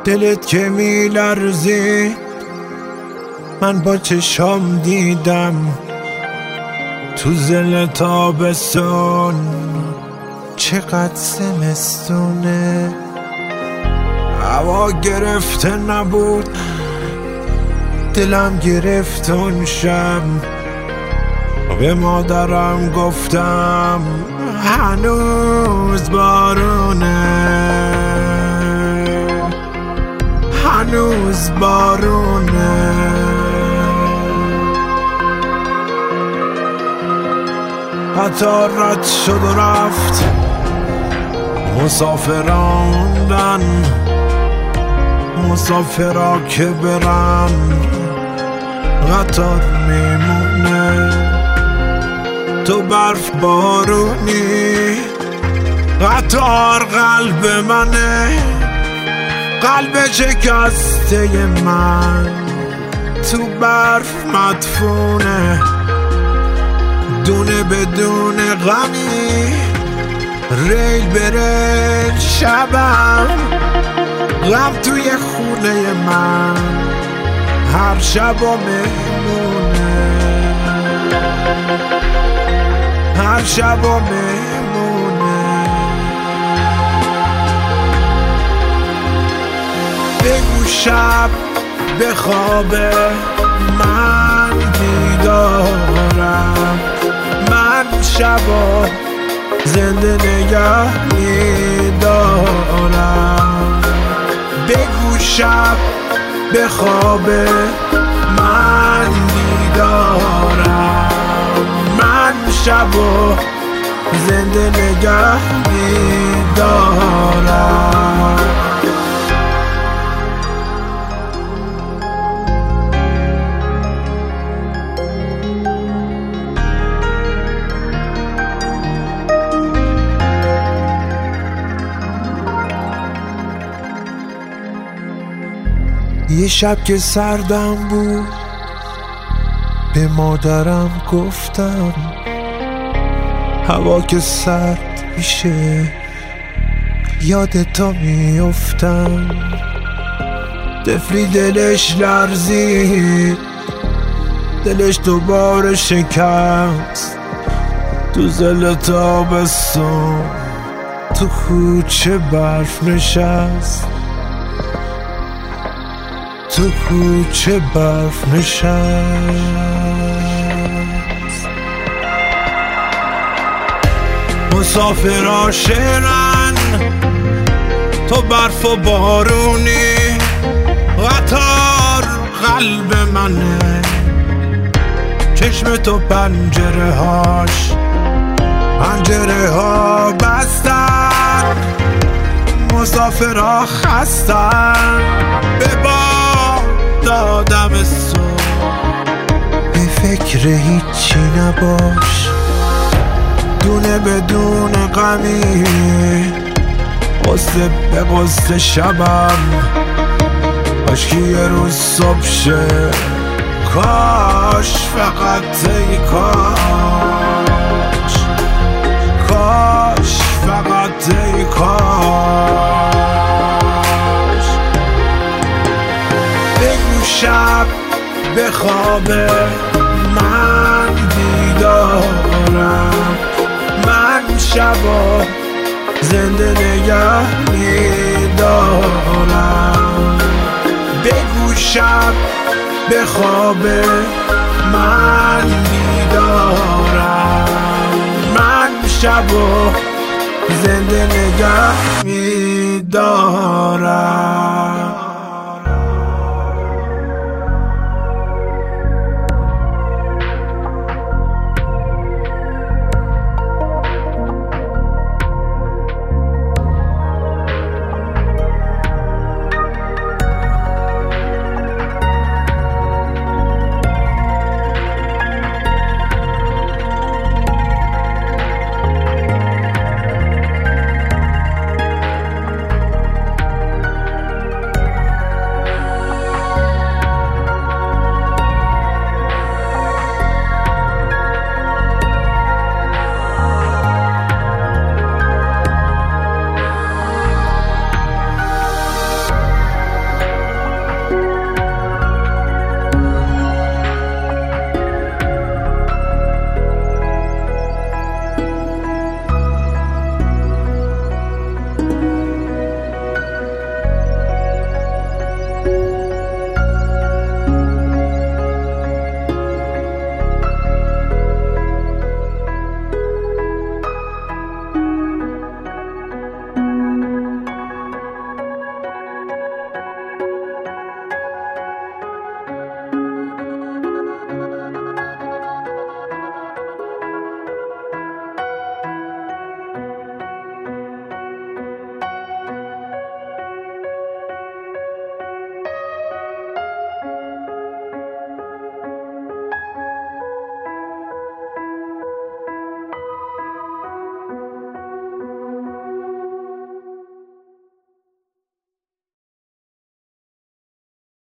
دلت که میلرزید من با چشام دیدم تو زل تابستون چقدر زمستونه. هوا گرفته نبود دلم گرفت اون شب، به مادرم گفتم هنوز بارونه، هنوز بارونه. قطار رد شد و رفت، مسافراندن مسافرا که برن قطار میمونه. تو برف بارونی قطار قلب منه، قلب شکسته من تو برف مدفونه. دونه بدون غمی ریل بره شبم، غم توی خونه من هر شب و مهمونه، هر شب و مهمونه. بگو شب به خوابه من بیدارم، من شبا زنده نگه میدارم. بگو شب به خوابه من بیدارم، من شبا زنده نگه میدارم. یه شب که سردم بود به مادرم گفتم هوا که سرد میشه یاد تو میافتم. طفلی دلش لرزید، دلش دوباره شکست تو زل تابستون تو کوچه برف نشست، تو کوچه برف نشست. مسافرها شعرن تو برف و بارونی، قطار قلب منه چشم تو پنجره هاش، پنجره ها بستن مسافرها خستن. به دادم صبح به فکر هیچی نباش، دونه بدون غمی قصه به قصه شبم کاش یه روز صبح شه، کاش فقط ای کاش، کاش فقط ای کاش. بگو شب به خوابه من بیدارم، من شبا زنده نگه میدارم. بگو شب به خوابه من بیدارم، من شبا زنده نگه میدارم.